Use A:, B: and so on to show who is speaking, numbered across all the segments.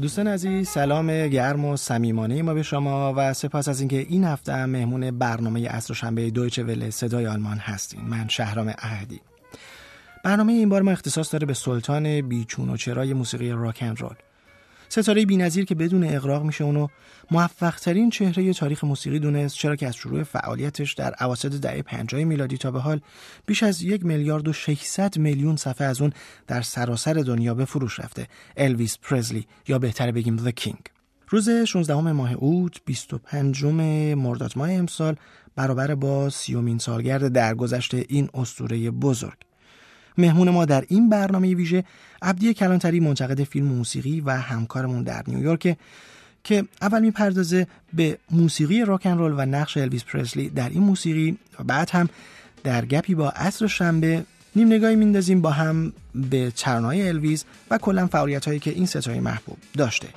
A: دوستان عزیز، سلام گرم و صمیمانه ما به شما و سپاس از اینکه این هفته هم مهمون برنامه عصر شنبه دویچه وله صدای آلمان هستین. من شهرام احدی. برنامه این بار ما اختصاص داره به سلطان بیچون و چرای موسیقی راک اند رول. ستاره بی‌نظیر که بدون اغراق میشه اونو موفق‌ترین چهره تاریخ موسیقی دونست، چرا که از شروع فعالیتش در اواسط دهه 50 میلادی تا به حال بیش از 1,600,000,000 صفحه از اون در سراسر دنیا به فروش رفته. الویس پرزلی، یا بهتره بگیم The King. روز 16 ماه اوت 25 مرداد ماه امسال برابر با 30مین سالگرد درگذشت این اسطوره بزرگ. مهمون ما در این برنامه ویژه عبدی کلانتری، منتقد فیلم و موسیقی و همکارمون در نیویورک، که اول میپردازه به موسیقی راک اند رول و نقش الویس پرزلی در این موسیقی و بعد هم در گپی با عصر شنبه نیم نگاهی میندازیم با هم به ترانه‌های الویس و کلا فعالیت‌هایی که این ستاره محبوب داشته.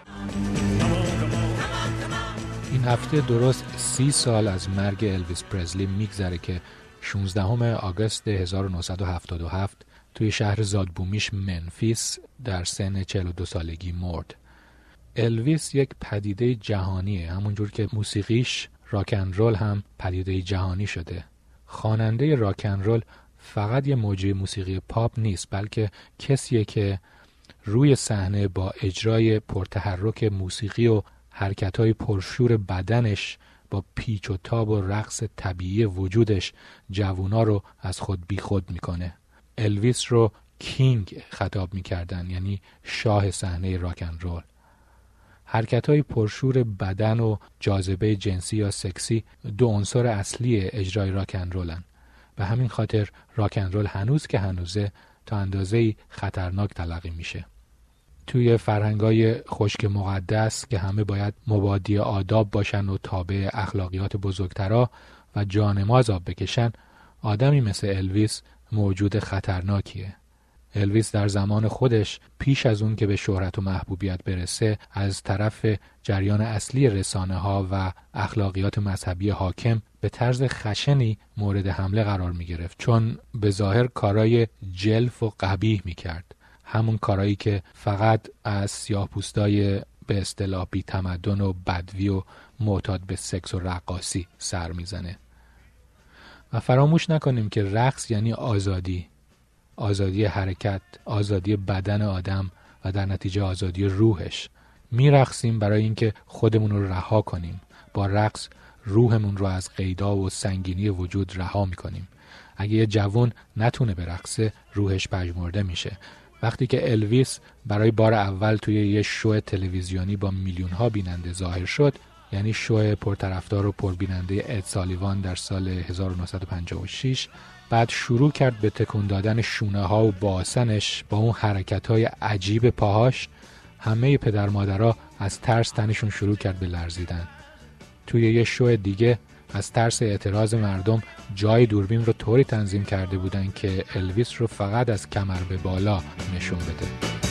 B: این هفته درست 30 سال از مرگ الویس پرزلی میگذره که 16 آگوست 1977 توی شهر زادبومیش منفیس در سن 42 سالگی مرد. الویس یک پدیده جهانیه، همونجور که موسیقیش راک اند رول هم پدیده جهانی شده. خواننده راک اند رول فقط یه موجه موسیقی پاپ نیست، بلکه کسیه که روی صحنه با اجرای پرتحرک موسیقی و حرکت‌های پرشور بدنش با پیچ و تاب و رقص طبیعی وجودش جوونا رو از خود بی خود میکنه. الویس رو کینگ خطاب میکردن، یعنی شاه صحنه راک اند رول. حرکت‌های پرشور بدن و جاذبه جنسی یا سکسی دو عنصر اصلی اجرای راک اند رولن. به همین خاطر راک اند رول هنوز که هنوزه تا اندازه‌ای خطرناک تلقی میشه. توی فرهنگای خشک مقدس که همه باید مبادی آداب باشن و تابع اخلاقیات بزرگترا و جانماز آب بکشن، آدمی مثل الویس موجود خطرناکیه. الویس در زمان خودش پیش از اون که به شهرت و محبوبیت برسه از طرف جریان اصلی رسانه ها و اخلاقیات مذهبی حاکم به طرز خشنی مورد حمله قرار می گرفت، چون به ظاهر کارای جلف و قبیح می کرد. همون کارایی که فقط از سیاه‌پوستای به اصطلاح بی تمدن و بدوی و معتاد به سکس و رقاصی سر میزنه. و فراموش نکنیم که رقص یعنی آزادی، آزادی حرکت، آزادی بدن آدم و در نتیجه آزادی روحش. میرقصیم برای اینکه خودمون رو رها کنیم. با رقص روحمون رو از قیدا و سنگینی وجود رها میکنیم. اگه یه جوان نتونه برقصه، روحش پژمرده میشه. وقتی که الویس برای بار اول توی یه شو تلویزیونی با میلیون‌ها بیننده ظاهر شد، یعنی شو پرطرفدار و پربیننده اد سالیوان در سال 1956، بعد شروع کرد به تکون دادن شونه ها و باسنش با اون حرکت های عجیب پاهاش. همه پدر مادرها از ترس تنشون شروع کرد به لرزیدن. توی یه شو دیگه از ترس اعتراض مردم جای دوربین رو طوری تنظیم کرده بودن که الویس رو فقط از کمر به بالا نشون بده.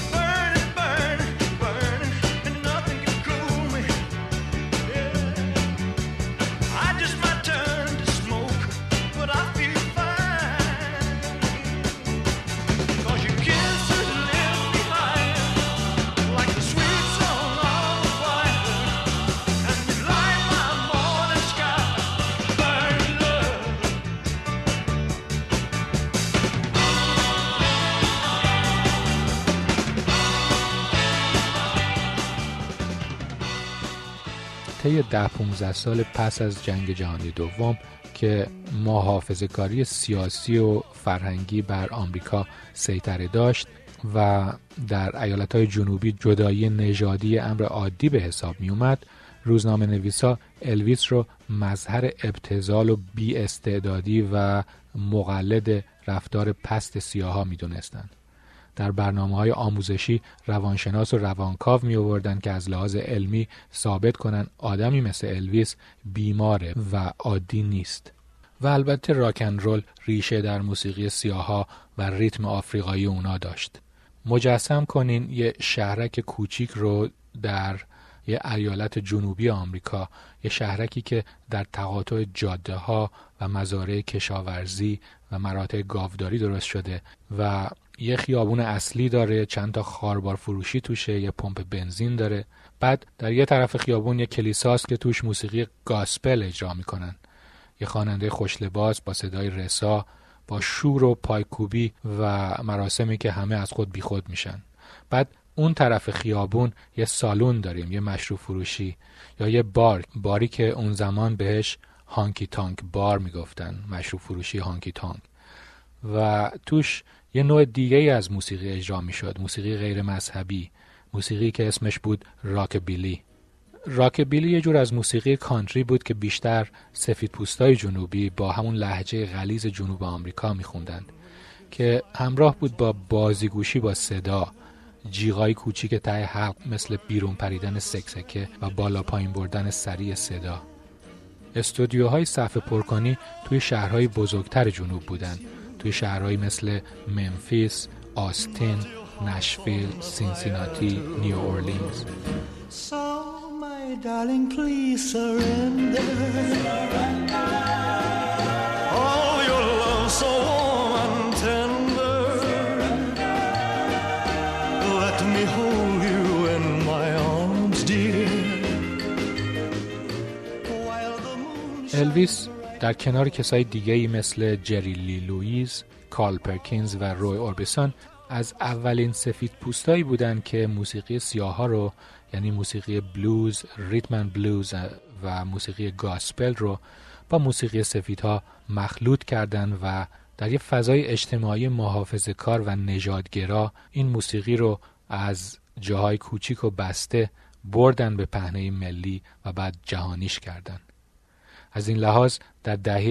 B: طی 10-15 سال پس از جنگ جهانی دوم که محافظه‌کاری سیاسی و فرهنگی بر آمریکا سیطره داشت و در ایالت‌های جنوبی جدایی نژادی امر عادی به حساب می اومد، روزنامه نویسا الویس رو مظهر ابتذال و بی استعدادی و مقلد رفتار پست سیاها می دونستن. در برنامه‌های آموزشی روانشناس و روانکاو می آوردن که از لحاظ علمی ثابت کنن آدمی مثل الویس بیماره و عادی نیست. و البته راک اند رول ریشه در موسیقی سیاها و ریتم آفریقایی اونا داشت. مجسم کنین یه شهرک کوچیک رو در یه ایالت جنوبی آمریکا، یه شهرکی که در تقاطع جاده ها و مزارع کشاورزی و مراتع گاوداری درست شده و یه خیابون اصلی داره، چند تا خاربار فروشی توشه، یه پمپ بنزین داره. بعد در یه طرف خیابون یه کلیساست که توش موسیقی گاسپل اجرا میکنن. یه خواننده خوشلباس با صدای رسا، با شور و پایکوبی و مراسمی که همه از خود بیخود میشن. بعد اون طرف خیابون یه سالون داریم، یه مشروب فروشی یا یه باری که اون زمان بهش هانکی تانک بار میگفتن، مشروب فروشی هانکی تانک. و توش یه نوع دیگه از موسیقی اجرا میشد، موسیقی غیر مذهبی، موسیقی که اسمش بود راکبیلی. راکبیلی یه جور از موسیقی کانتری بود که بیشتر سفیدپوستای جنوبی با همون لهجه غلیظ جنوب آمریکا میخوندن که همراه بود با بازیگوشی با صدا، جیغای کوچیک ته حلق مثل بیرون پریدن سکسکه و بالا پایین بردن سریع صدا. استودیوهای صفحه پرکنی توی شهرهای بزرگتر جنوب بودن، توی شهرهایی مثل ممفیس، آستین، نشویل، سینسیناتی، نیو اورلینز.
C: Darling, please surrender. All your love so warm and tender. Let me hold you in my arms, dear.
B: الویس در کنار کسای دیگه‌ای مثل جری لی لوئیس، کارل پرکینز و روی اوربیسون از اولین سفید پوستایی بودن که موسیقی سیاها رو، یعنی موسیقی بلوز، ریتم بلوز و موسیقی گاسپل رو با موسیقی سفیدها مخلوط کردن و در یه فضای اجتماعی محافظه‌کار و نژادگرا این موسیقی رو از جاهای کوچیک و بسته بردن به پهنه ملی و بعد جهانیش کردن. از این لحاظ در دهه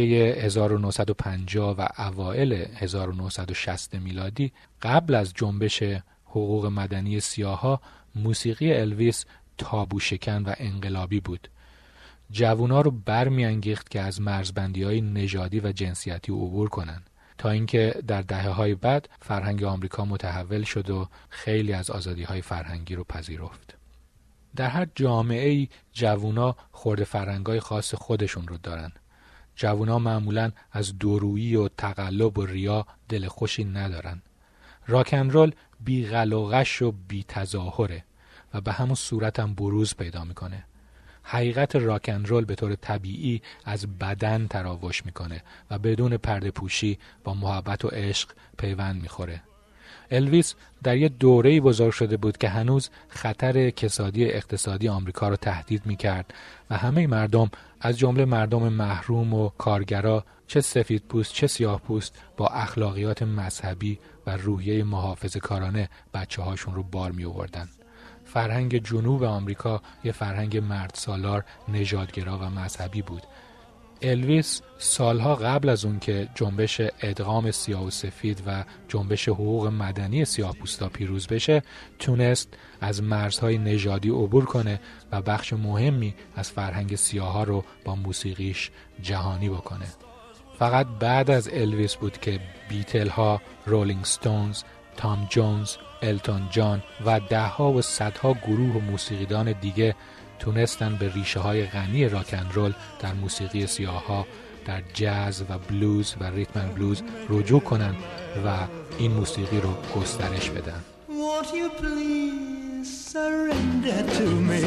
B: 1950 و اوائل 1960 میلادی قبل از جنبش حقوق مدنی سیاها، موسیقی الویس تابو شکن و انقلابی بود. جوونا رو برمی‌انگیخت که از مرزبندی‌های نژادی و جنسیتی عبور کنن، تا اینکه در دهه‌های بعد فرهنگ آمریکا متحول شد و خیلی از آزادی‌های فرهنگی رو پذیرفت. در هر جامعه‌ای جوونا خرد فرهنگ‌های خاص خودشون رو دارن. جوونا معمولاً از دورویی و تقلب و ریا دل خوشی ندارن. راک اند رول بی غلغش و بی تظاهره و به همون صورت هم بروز پیدا میکنه. حقیقت راک اند رول به طور طبیعی از بدن تراوش میکنه و بدون پرده پوشی با محبت و عشق پیوند میخوره. الویس در یه دوره‌ای بزرگ شده بود که هنوز خطر کسادی اقتصادی آمریکا رو تهدید میکرد و همه مردم، از جمله مردم محروم و کارگرا، چه سفید پوست چه سیاه پوست، با اخلاقیات مذهبی و روحیه محافظه‌کارانه بچه هاشون رو بار می آوردن. فرهنگ جنوب آمریکا یه فرهنگ مرد سالار، نژادگرا و مذهبی بود. الویس سالها قبل از اون که جنبش ادغام سیاه و سفید و جنبش حقوق مدنی سیاه پوستا پیروز بشه، تونست از مرزهای نژادی عبور کنه و بخش مهمی از فرهنگ سیاها رو با موسیقیش جهانی بکنه. فقط بعد از الویس بود که بیتل ها، رولینگ ستونز، تام جونز، التون جان و دهها و صدها گروه و موسیقیدان دیگه تونستن به ریشه های غنی راک اند رول در موسیقی سیاها، در جاز و بلوز و ریتم بلوز رجوع کنن و این موسیقی رو گسترش بدن.
C: Won't you please surrender to me?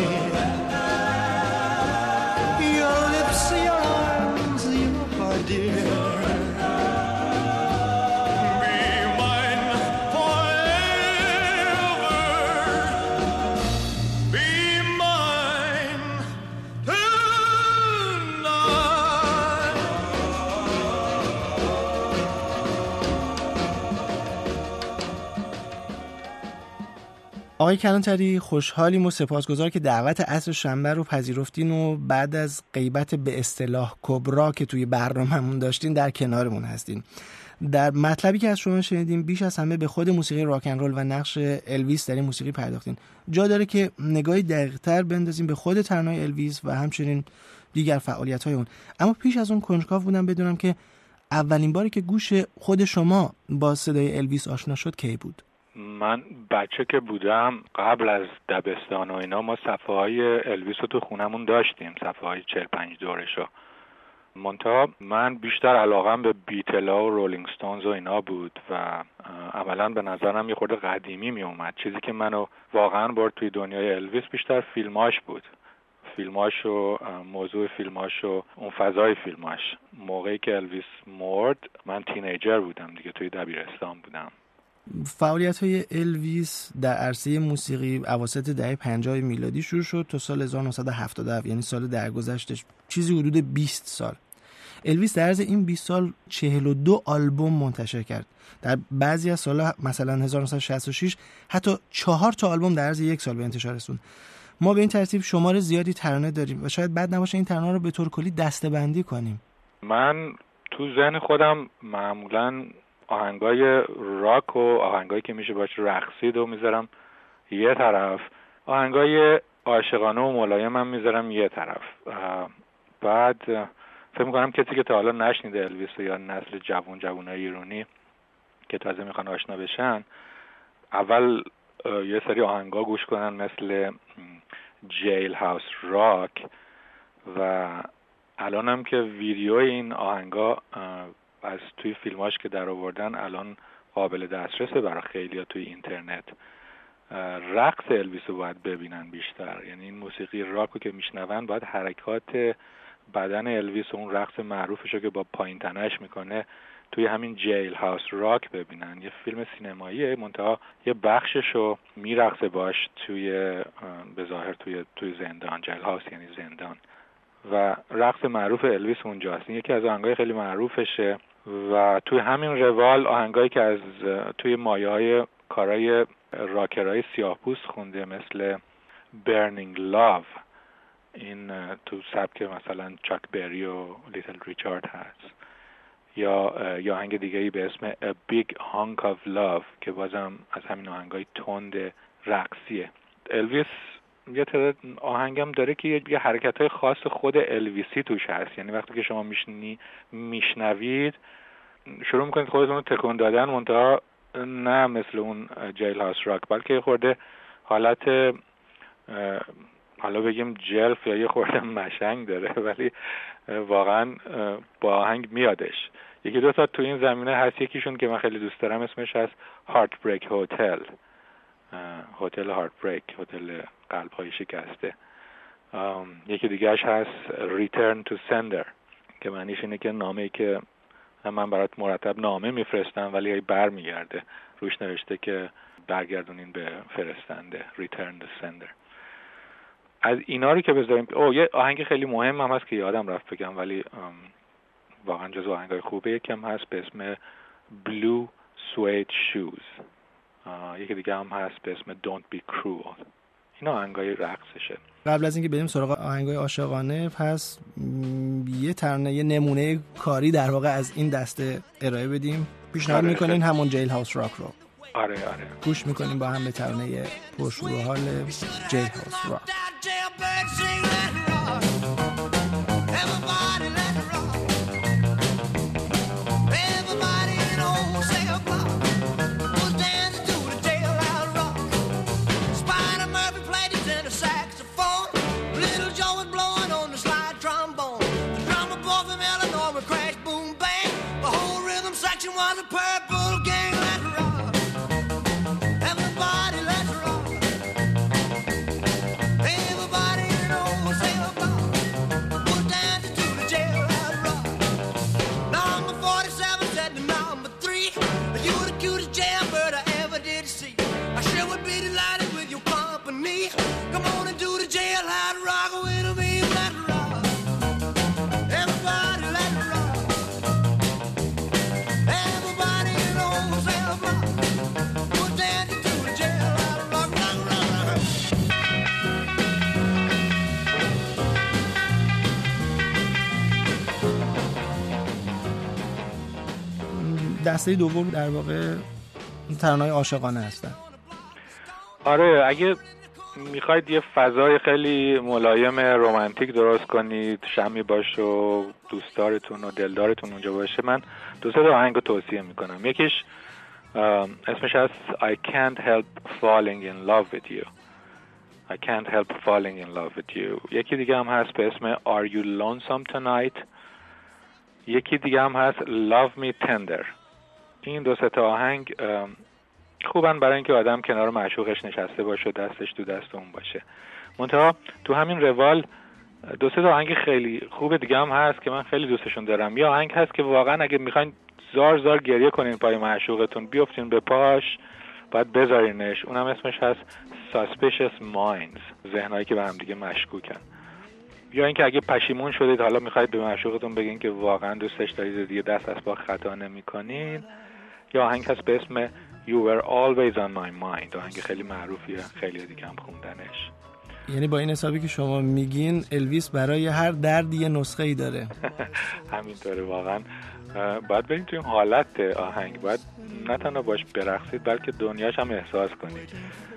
C: Your lips, your arms, your heart, dear.
A: آقای کلانتری، خوشحالیم و سپاسگزار که دعوت عصر شنبه رو پذیرفتین و بعد از غیبت به اصطلاح کبرا که توی برنامه‌مون داشتین در کنارمون هستین. در مطلبی که از شما شنیدیم بیش از همه به خود موسیقی راک اند رول و نقش الویس در این موسیقی پرداختین. جا داره که نگاهی دقیق‌تر بندازیم به خود ترانه‌های الویس و همچنین دیگر فعالیت‌های اون. اما پیش از اون کنجکاو بودم بدونم که اولین باری که گوش خود شما با صدای الویس آشنا شد کی بود؟
D: من بچه که بودم قبل از دبستان و اینا ما صفحه های الویس رو تو خونمون داشتیم، صفحه های 45 دورشو. منتها من بیشتر علاقم به بیتلا و رولینگ ستونز و اینا بود و عملا به نظرم یه خورده قدیمی می اومد. چیزی که منو واقعا برد توی دنیای الویس بیشتر فیلماش بود، فیلماش و موضوع فیلماش و اون فضای فیلماش. موقعی که الویس مرد من تینیجر بودم دیگه، توی دبیرستان بودم.
A: فعالیت‌های الویس در عرصه موسیقی اواسط دهه 50 میلادی شروع شد تا سال 1977، یعنی سال درگذشتش، چیزی حدود 20 سال. الویس در عرض این 20 سال 42 آلبوم منتشر کرد. در بعضی از سال‌ها مثلا 1966 حتی 4 تا آلبوم در عرض یک سال به انتشار رسوند. ما به این ترتیب شمار زیادی ترانه داریم و شاید بد نباشه این ترانه رو به طور کلی دسته‌بندی کنیم.
D: من تو ذهن خودم معمولاً آهنگای راک و آهنگایی که میشه باش رقصید و میذارم یه طرف، آهنگای عاشقانه و ملایم هم میذارم یه طرف. بعد فکر میکنم کسی که تا حالا نشنیده الویس یا نسل جوانای ایرانی که تازه میخوان آشنا بشن، اول یه سری آهنگا گوش کنن مثل جیل هاوس راک و الان هم که ویدیو این آهنگا از توی فیلماش که در آوردن الان قابل دسترسه برای خیلی‌ها توی اینترنت. رقص الویس رو باید ببینن بیشتر، یعنی این موسیقی راکو که میشنون باید حرکات بدن الویس و اون رقص معروفشو که با پایین تنش میکنه توی همین جیل هاوس راک ببینن. یه فیلم سینماییه، منتها یه بخششو میرقصه باش توی به ظاهر توی زندان. جیل هاوس یعنی زندان و رقص معروف الویس اونجاست. این یکی از آهنگای خیلی معروفشه و توی همین روال آهنگایی که از توی مایه‌های کارهای راکرهای سیاه‌پوست خونده مثل Burning Love، این تو سبک مثلا چاک بری و لیتل ریچارد هست، یا آهنگ دیگه‌ای به اسم A Big Hunk of Love که بازم از همین آهنگای تند رقصیه. الویس یه تعداد آهنگم داره که یه حرکت‌های خاص خود الویسی توش هست، یعنی وقتی که شما میشنوید شروع میکنید خودتون رو تکون دادن، منتها نه مثل اون جیل هاوس راک، بلکه یه خورده حالت حالا بگیم جلف یا یه خورده مشنگ داره، ولی واقعا با آهنگ میادش. یکی دو تا تو این زمینه هست، یکیشون که من خیلی دوست دارم اسمش هست هارت بریک هتل، هتل هارت بریک، هتل قلب های شکسته. یکی دیگهش هست ریترن تو سندر که معنیش اینه که نامه‌ای که من برات مرتب نامه میفرستم ولی بر میگرده، روش نوشته که برگردونین به فرستنده، ریترن تو سندر. از اینا رو که بذاریم، یه آهنگ خیلی مهم هم هست که یادم رفت بگم ولی واقعا جزو آهنگای خوبه، یکم هست به اسم Blue Suede Shoes، یکی دیگه هم هست به اسم Don't Be Cruel. اینا آهنگای رقصشه.
A: قبل از اینکه بریم سراغ آهنگای عاشقانه، پس یه ترانه، یه نمونه کاری در واقع از این دسته ارائه بدیم. پیشنهاد میکنین همون جیل هاوس راک رو.
D: آره
A: گوش میکنیم با هم به ترانه پرشور و حال جیل هاوس راک. دسته دوم در واقع ترانه‌های عاشقانه هستن.
D: آره، اگه میخواید یه فضای خیلی ملایم رمانتیک درست کنید، شمی باشه و دوستدارتون و دلدارتون اونجا باشه، من دو سه تا آهنگ رو توصیه میکنم. یکیش اسمش هست I Can't Help Falling in Love with You. I Can't Help Falling in Love with You. یکی دیگه هم هست به اسم Are You Lonesome Tonight یکی دیگه هم هست Love Me Tender. این 2-3 آهنگ خوبن برای اینکه آدم کنار معشوقش نشسته باشه و دستش تو دست اون باشه. منتها تو همین روال 2-3 آهنگ خیلی خوب دیگه هم هست که من خیلی دوستشون دارم. یه آهنگ هست که واقعا اگه میخواین زار گریه کنین پای معشوقتون، بیافتین به پاش، باید بذارینش. اونم اسمش هست Suspicious Minds، ذهنایی که به هم دیگه مشکوکن. یا اینکه اگه پشیمون شدید حالا میخواید به معشوقتون بگین که واقعا دوستش دارید، دیگه دست از پا خطا نمی‌کنین، یا آهنگ هست به اسم You Were Always On My Mind، آهنگ خیلی معروفیه، خیلی دیگه هم خوندنش.
A: یعنی با این حسابی که شما میگین الویس برای هر دردی یه نسخه ای داره.
D: همینطوره واقعا. باید بریم توی این حالت آهنگ، باید نه تنها باش برقصید بلکه دنیاش هم احساس کنید.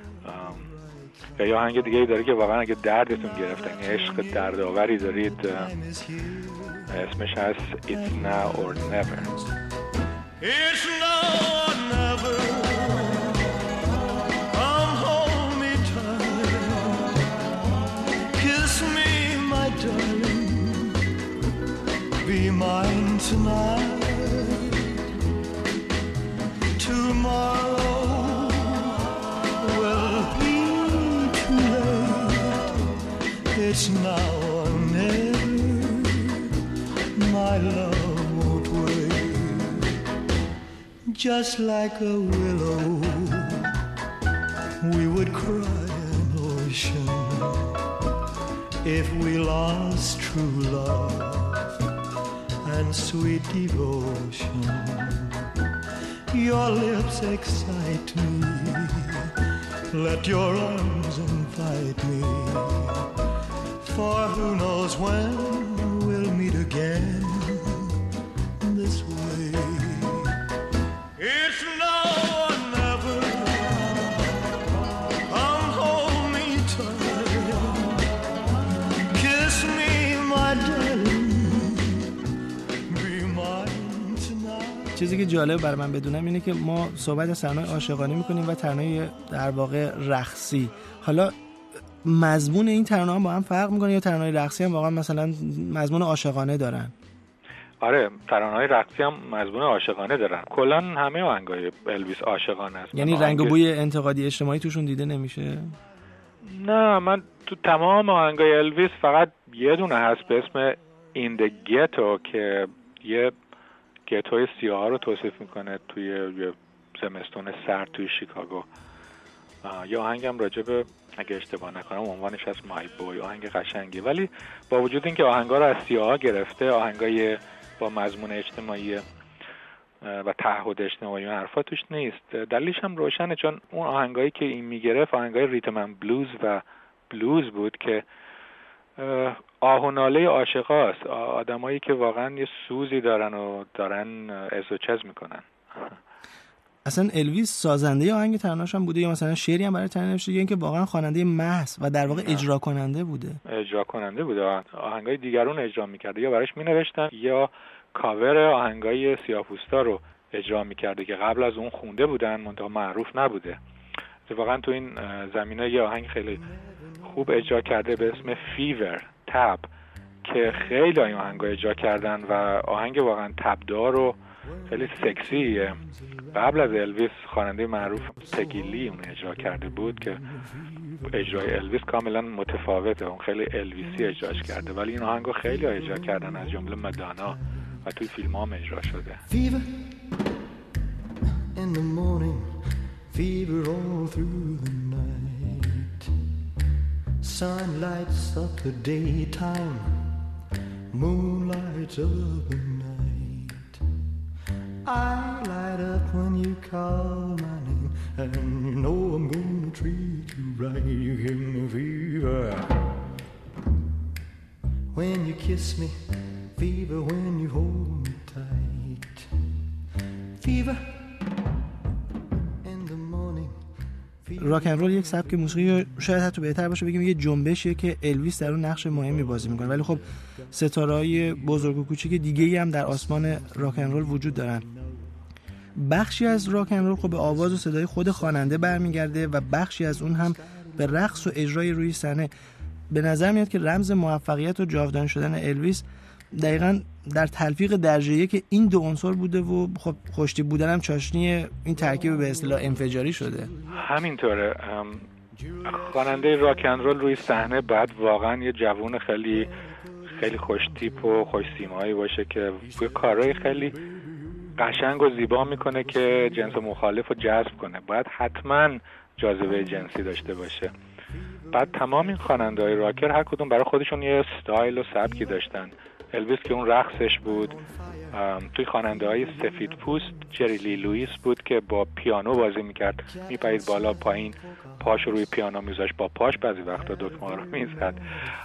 D: یا آهنگ دیگه ای داره که واقعا اگه دردتون گرفته، یعنی عشق دردآوری دارید، اسمش هست It's Now or Never.
C: It's now or never. Come hold me tight. Kiss me, my darling. Be mine tonight. Tomorrow will be too late. It's now or never. My love won't wait. Just like a willow, we would cry an ocean if we lost true love and sweet devotion. Your lips excite me, let your arms invite me, for who knows when we'll meet again this way. It's now or never. Come hold me tight. Kiss me, my darling. Be mine tonight.
A: چیزی که جالب برای من بدونم اینه که ما صحبت از ترانه‌های عاشقانه میکنیم و ترانه‌های در واقع رقصی. حالا مضمون این ترانه‌ها با هم فرق میکنه یا ترانه‌های رقصی هم واقعا مثلا مضمون عاشقانه دارن؟
D: آره، ترانه‌های رقصی هم مضمون عاشقانه دارن. کلاً همه آهنگای الویس عاشقانه است.
A: یعنی رنگ و بوی انتقادی اجتماعی توشون دیده نمیشه؟
D: نه، من تو تمام آهنگای الویس فقط یه دونه هست به اسم In the Ghetto که یه گتوی سیاه رو توصیف میکنه توی یه زمستون سرد توی شیکاگو. یه آهنگم راجب، اگه اشتباه نکنم عنوانش از مای بوی، آهنگ قشنگی، ولی با وجود اینکه آهنگا رو از سیاها گرفته، آهنگای با مضمون اجتماعی و تعهد اجتماعی و حرفا توش نیست. دلیلش هم روشنه، چون اون آهنگایی که این میگرفت آهنگای ریتم اند بلوز و بلوز بود که آه و ناله عاشقاست، آدمایی که واقعا یه سوزی دارن و دارن از و چز میکنن.
A: اصلا الویس سازنده آهنگ ترانه‌اش هم بوده یا مثلا شعری هم برای ترانه نوشته یا اینکه واقعا خواننده محض و در واقع اجرا کننده بوده؟ اجرا
D: کننده بوده، آهنگای دیگرون اجرا میکرده یا براش مینوشتن یا کاور آهنگای سیاه‌پوستا رو اجرا میکرده که قبل از اون خونده بودن منتها معروف نبوده. واقعا تو این زمینه یه آهنگ خیلی خوب اجرا کرده به اسم فیور تب که خیلی این آهنگا اجرا کردن و آهنگ واقعا تبدار و خیلی سکسیه. قبل از الویس خواننده معروف پگی لی اون اجرا کرده بود که اجرای الویس کاملا متفاوته، اون خیلی الویسی اجراش کرده، ولی این آهنگو خیلی اجرا کردن از جمله مادانا و توی فیلم هم اجرا شده.
E: Fever in the morning, fever all through the night. Sun lights up the daytime, moon lights up the night. I light up when you call my name, and you know I'm gonna treat you right. You give me fever when you kiss me, fever when you hold me tight. Fever in the morning.
A: راک اند رول یک سبک موسیقی، شاید حتی بهتر باشه بگیم یه جنبشیه که الویس در اون نقش مهمی بازی میکنه، ولی خب ستاره‌های بزرگ و کوچیک دیگه‌ای هم در آسمان راک اند رول وجود دارن. بخشی از راک اند رول خب به آواز و صدای خود خواننده برمیگرده و بخشی از اون هم به رقص و اجرای روی صحنه. به نظر میاد که رمز موفقیت و جاودان شدن الویس دقیقاً در تلفیق درجه که این دو عنصر بوده و خب خوشتیپ بودن هم چاشنی این ترکیب به اصطلاح انفجاری شده.
D: همینطوره. خواننده راک اند رول روی صحنه بعد واقعا یه جوون خیلی خیلی خوشتیپ و خوش سیمایی باشه که کارهای خیلی قشنگ و زیبا میکنه که جنس مخالف رو جذب کنه. باید حتما جاذبه جنسی داشته باشه. بعد تمام این خواننده‌های راکر هر کدوم برای خودشون یه استایل و سبکی داشتن. الویس که اون رقصش بود، توی خواننده‌های سفید پوست جری لی لوئیس بود که با پیانو بازی میکرد، میپرید بالا پایین، پاشو روی پیانو میذاشت، با پاش بعضی وقتا دکمه رو میزد.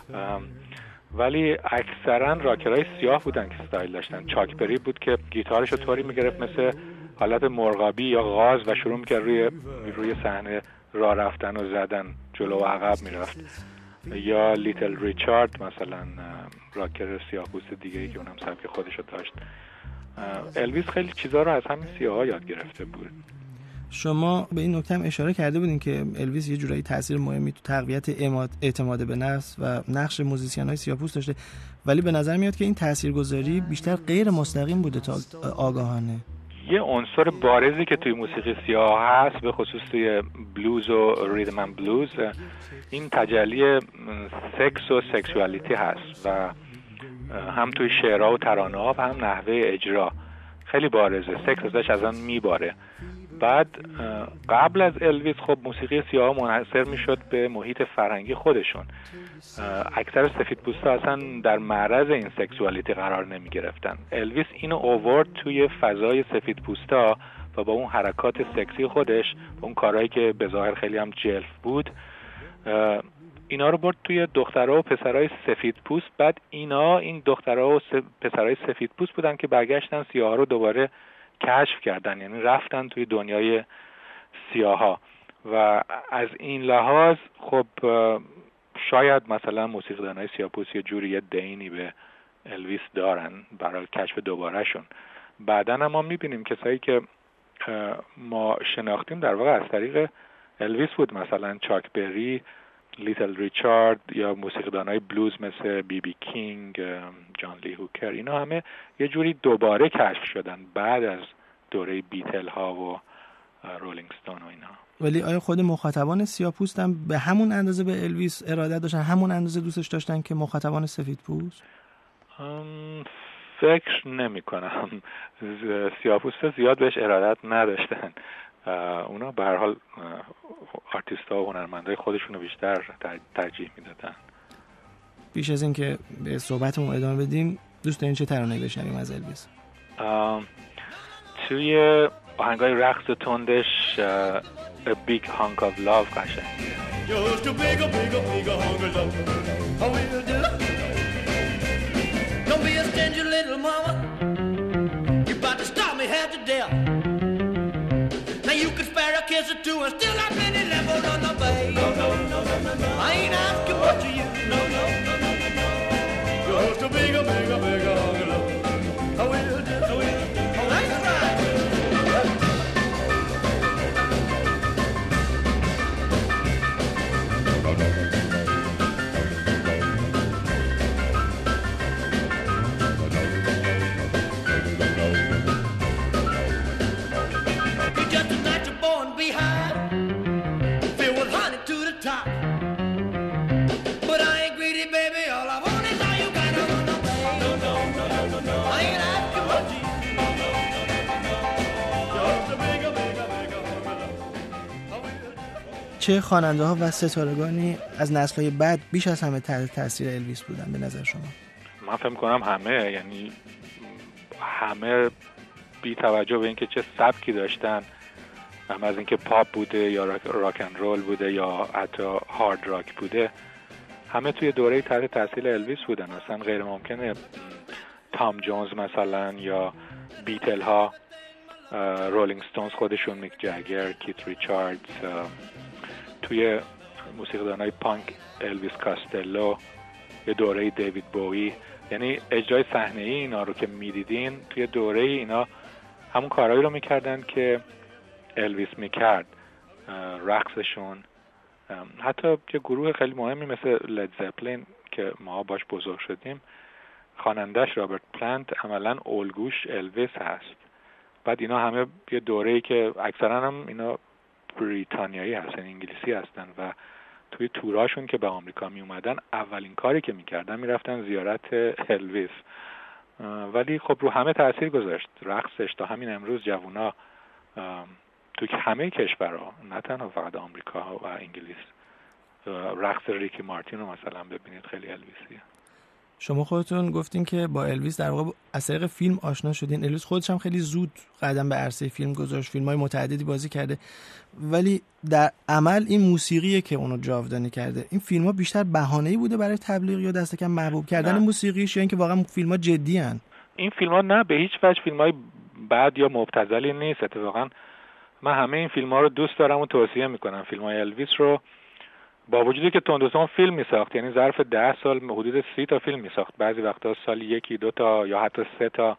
D: ولی اکثرا راکرهای سیاه بودن که استایل داشتن. چاک بری بود که گیتارشو طوری میگرفت مثل حالت مرغابی یا غاز و شروع میکرد روی صحنه راه رفتن و زدن، جلو و عقب میرفت. یا لیتل ریچارد مثلا، راکر سیاه‌پوست دیگه‌ای که اونم سبک خودشو داشت. الویس خیلی چیزا رو از همین سیاها یاد گرفته بود.
A: شما به این نکته هم اشاره کرده بودین که الویس یه جورایی تاثیر مهمی تو تقویت اعتماد به نفس و نقش موزیسین‌های سیاه‌پوست داشته، ولی به نظر میاد که این تاثیرگذاری بیشتر غیر مستقیم بوده تا آگاهانه.
D: یه عنصر بارزی که توی موسیقی سیاه هست، به خصوص توی بلوز و ریدم اند بلوز، این تجلی سکس و سکسوالیتی هست و هم توی شعرها و ترانه‌ها و هم نحوه اجرا خیلی بارزه. سکس ازش اصلا میباره. بعد قبل از الویس خب موسیقی سیاه منحصر میشد به محیط فرهنگی خودشون. اکثر سفیدپوستا اصلا در معرض این سکسوالیتی قرار نمی گرفتن. الویس اینو آورد توی فضای سفیدپوستا و با اون حرکات سکسی خودش، با اون کارهایی که به ظاهر خیلی هم جلف بود، اینا رو برد توی دخترها و پسرهای سفیدپوست. بعد این دخترها و پسرهای سفیدپوست بودن که برگشتن سیاها رو دوباره کشف کردن، یعنی رفتن توی دنیای سیاها. و از این لحاظ خب شاید مثلا موسیقیدانای سیاه‌پوست یه جوری یه دینی به الویس دارن برای کشف دوباره شون. بعداً هم ما میبینیم کسایی که ما شناختیم در واقع از طریق الویس بود، مثلا چاک بری، لیتل ریچارد یا موسیقیدانای بلوز مثل بی بی کینگ، جان لی هوکر. اینا همه یه جوری دوباره کشف شدن بعد از دوره بیتل ها و رولینگ استون و اینا.
A: ولی آیا خود مخاطبان سیاه‌پوست هم به همون اندازه به الویس ارادت داشتن، همون اندازه دوستش داشتن که مخاطبان سفیدپوست؟
D: فکر نمی کنم. سیاه‌پوستا زیاد بهش ارادت نداشتن. اونا به هر حال آرتیست‌ها و هنرمندای خودشون رو بیشتر ترجیح میدادن.
A: پیش از این که به صحبتمون ادامه بدیم، دوست دارین چه ترانه‌ای بشنویم از الویس؟
D: توی آهنگای رقص تندش A Big Hunk of Love قشنگه.
C: Just a big hunk of love. How will you do? Don't be a stingy little mama. You about to stop me half to death. Now you can spare a kiss or two and still have many left on the bay. No. I ain't asking much of you. No. Just a big hunk of love. How will you do? That's right.
A: چه خواننده ها و ستارگانی از نسل‌های بعد بیش از همه تحت تاثیر الویس بودن به نظر شما؟
D: من فکر می‌کنم همه، یعنی همه بی توجه به اینکه چه سبکی داشتن، هم از اینکه پاپ بوده یا راک اند رول بوده یا حتی هارد راک بوده، همه توی دوره تحت تاثیر الویس بودن. اصلا غیر ممکنه تام جونز مثلا یا بیتل ها، رولینگ استونز خودشون، میک جگر، کیت ریچاردز، توی موسیقیدانای پانک الویس کاستلو، یه دوره دیوید بویی، یعنی اجرای صحنه‌ای اینا رو که میدیدین توی دوره اینا همون کارهایی رو میکردن که الویس میکرد. رقصشون، حتی یه گروه خیلی مهمی مثل لید زپلین که ما باش بزرگ شدیم، خواننده‌اش رابرت پلنت عملاً الگوش الویس هست. بعد اینا همه یه دوره‌ای که اکثرا هم اینا بریتانیایی هستن، انگلیسی هستن و توی توراشون که به آمریکا می اومدن اولین کاری که میکردن میرفتن زیارت الویس. ولی خب رو همه تأثیر گذاشت رقصش. تا همین امروز جوونا توی همه کشورها، نه تنها فقط آمریکا و انگلیس، رقص ریکی مارتین رو مثلا ببینید، خیلی الویسیه.
A: شما خودتون گفتین که با الویس در واقع از طریق فیلم آشنا شدین. الویس خودش هم خیلی زود قدم به عرصه فیلم گذاشت، فیلم‌های متعددی بازی کرده، ولی در عمل این موسیقیه که اونو جاودانه کرده. این فیلم‌ها بیشتر بهانه‌ای بوده برای تبلیغ یا دست کم محبوب کردن موسیقیش، یا اینکه واقعا فیلم‌ها جدی‌ان؟
D: این فیلم‌ها نه، به هیچ وجه فیلم‌های بد یا مبتذلی نیست. اتفاقا من همه این فیلم‌ها رو دوست دارم و توصیه می‌کنم. فیلم‌های الویس رو با وجودی که تندوسان فیلم میساخت، یعنی ظرف 10 سال حدود 30 تا فیلم میساخت، بعضی وقتا سال 1 2 تا یا حتی 3 تا،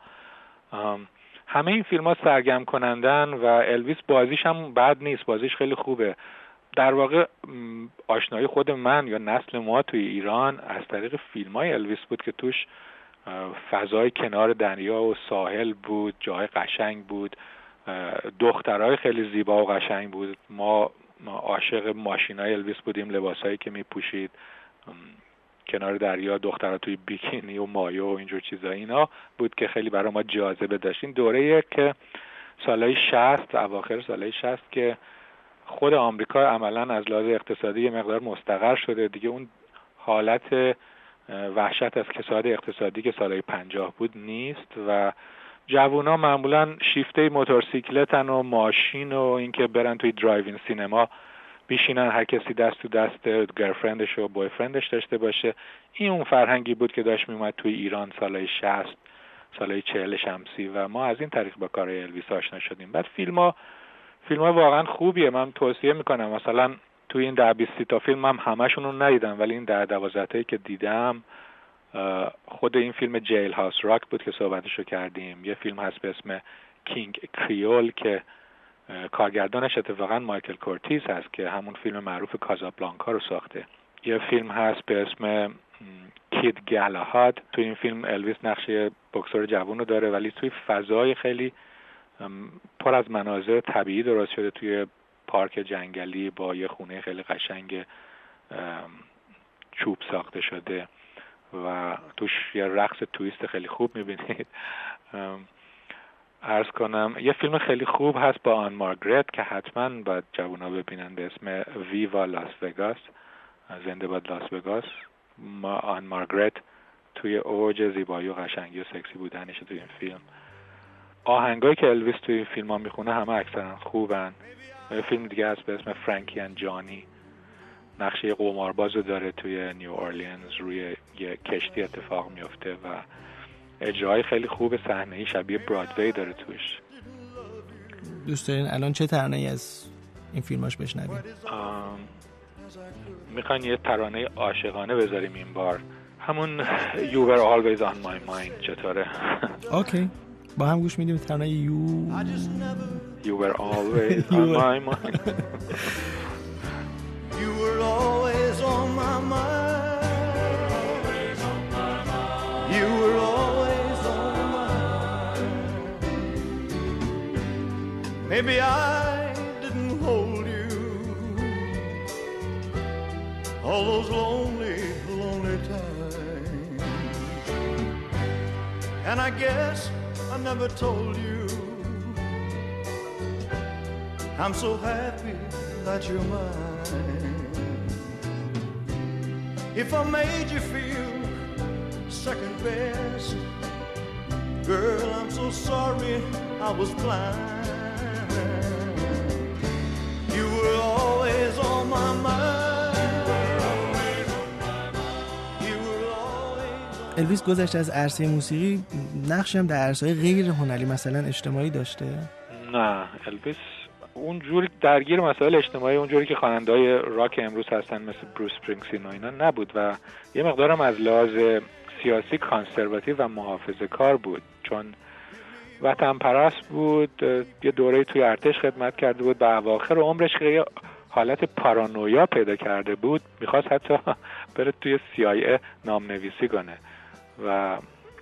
D: همه این فیلم‌ها سرگرم کنندن و الویس بازیش هم بد نیست، بازیش خیلی خوبه. در واقع آشنایی خود من یا نسل ما توی ایران از طریق فیلم‌های الویس بود که توش فضای کنار دریا و ساحل بود، جای قشنگ بود، دخترای خیلی زیبا و قشنگ بود. ما عاشق ماشینای الویس بودیم، لباسایی که میپوشید کنار دریا، دخترها توی بیکینی و مایو و اینجور چیزا، اینا بود که خیلی برای ما جاذبه داشت. این دوره‌ای که سالهای 60 و اواخر سالهای 60 که خود آمریکا عملاً از لحاظ اقتصادی یه مقدار مستقر شده دیگه، اون حالت وحشت از کساد اقتصادی که سالهای 50 بود نیست و جوونا معمولاً شیفته موتورسیکلتن و ماشین و اینکه برن توی درایوین سینما بیشینن، هر کسی دست تو دست گرفرندش و بویفرندش داشته باشه. این اون فرهنگی بود که داشت میومد توی ایران سالهای 60 سالهای 40 شمسی و ما از این طریق با کارهای الویس آشنا شدیم. بعد فیلم‌ها واقعا خوبیه، من توصیه میکنم. مثلا توی این 10-20 تا فیلم هم همشون رو ندیدم، ولی این 10-12 تایی که دیدم، خود این فیلم جیل هاوس راک بود که صحبتشو کردیم. یه فیلم هست به اسم کینگ کریول که کارگردانش اتفاقا مایکل کورتیز هست که همون فیلم معروف کازابلانکا رو ساخته. یه فیلم هست به اسم کید گالاهاد. توی این فیلم الویس نقش بوکسور جوون رو داره، ولی توی فضای خیلی پر از مناظر طبیعی درست شده، توی پارک جنگلی با یه خونه خیلی قشنگ چوب ساخته شده و توش یه رقص تویست خیلی خوب میبینید. عرض کنم یه فیلم خیلی خوب هست با آن مارگرت که حتما باید جوونا ببینن به اسم ویوا لاس وگاس، زنده باد لاس وگاس. آن مارگرت توی اوج زیبایی و قشنگی و سکسی بودنش توی این فیلم. آهنگایی که الویس توی این فیلم ها میخونه همه اکثرا خوبن. یه فیلم دیگه هست به اسم فرانکی اند جانی، نقشه قمارباز رو داره توی نیو اورلینز، روی یه کشتی اتفاق میفته و اجرای خیلی خوب صحنه‌ای شبیه برادوی داره توش.
A: دوست دارین الان چه ترانه‌ای از این فیلماش بشنویم؟
D: میخواین یه ترانه عاشقانه بذاریم این بار، همون You Were Always On My Mind چطوره؟
A: اوکی، با هم گوش میدیم ترانه
D: You Were Always On My Mind.
E: You were always on my mind. You were always on my mind. Maybe I didn't hold you all those lonely, lonely times, and I guess I never told you I'm so happy that you're mine. If I made you feel second best, girl, I'm so sorry I was blind. You were always on my mind. You were always on.
A: الویس گذشته از عرصه موسیقی نقشی هم در عرصه‌های غیر هنری مثلا اجتماعی داشته؟
D: نه، الویس اونجوری درگیر مسائل اجتماعی اونجوری که خواننده‌های راک امروز هستن مثل بروس اسپرینگستین و اینا نبود و یه مقدارم از لحاظ سیاسی کانسرواتیو و محافظه‌کار بود، چون وطن پرست بود. یه دوره توی ارتش خدمت کرده بود، به اواخر عمرش که حالت پارانویا پیدا کرده بود، میخواست حتی بره توی CIA نام نویسی کنه و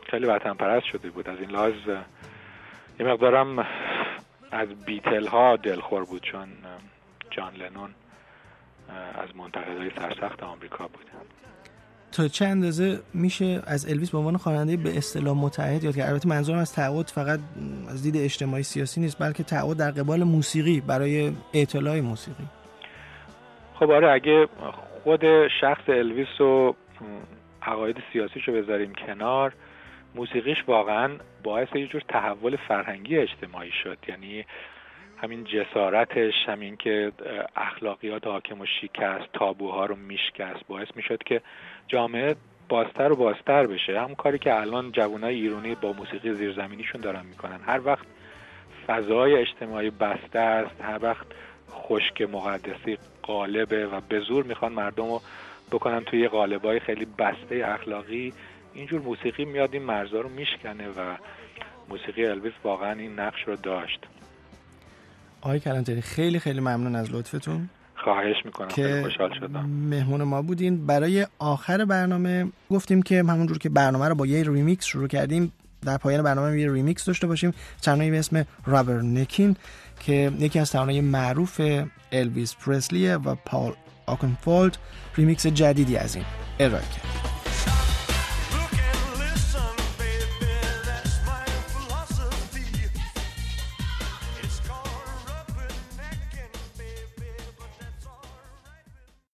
D: خیلی وطن پرست شده بود. از این لحاظ یه مقدارم از بیتل ها دلخور بود، چون جان لنون از منتقدای سرسخت آمریکا بود.
A: تا چه اندازه میشه از الویس به عنوان خواننده به اصطلاح متعهد یاد کرد؟ البته منظورم از تعهد فقط از دید اجتماعی سیاسی نیست، بلکه تعهد در قبال موسیقی، برای اطلاع موسیقی.
D: خب آره، اگه خود شخص الویس و عقاید سیاسیشو بذاریم کنار، موسیقیش واقعا باعث یه جور تحول فرهنگی اجتماعی شد. یعنی همین جسارتش، همین که اخلاقیات حاکم و شکست، تابوها رو میشکست، باعث میشد که جامعه بازتر و بازتر بشه. همون کاری که الان جوانای ایرانی با موسیقی زیرزمینیشون دارن میکنن. هر وقت فضای اجتماعی بسته است، هر وقت خشک مقدسی غالبه و به زور میخوان مردم رو بکنن توی قالب‌های خیلی بسته اخلاقی، اینجور موسیقی میاد این مرزا رو میشکنه و موسیقی الویس واقعا این نقش رو داشت.
A: آقای کلانتری خیلی خیلی ممنون از لطفتون.
D: خواهش میکنم، خیلی خوشحال شدم.
A: مهمون ما بودین. برای آخر برنامه گفتیم که همونجور که برنامه رو با یه ریمیکس شروع کردیم، در پایان برنامه یه ریمیکس داشته باشیم. ترانه‌ای به اسم رابرنیکین که یکی از ترانه‌های معروف الویس پرسلیه و پال آکنفولد ریمیکس جدیدی از این ارائه کرد.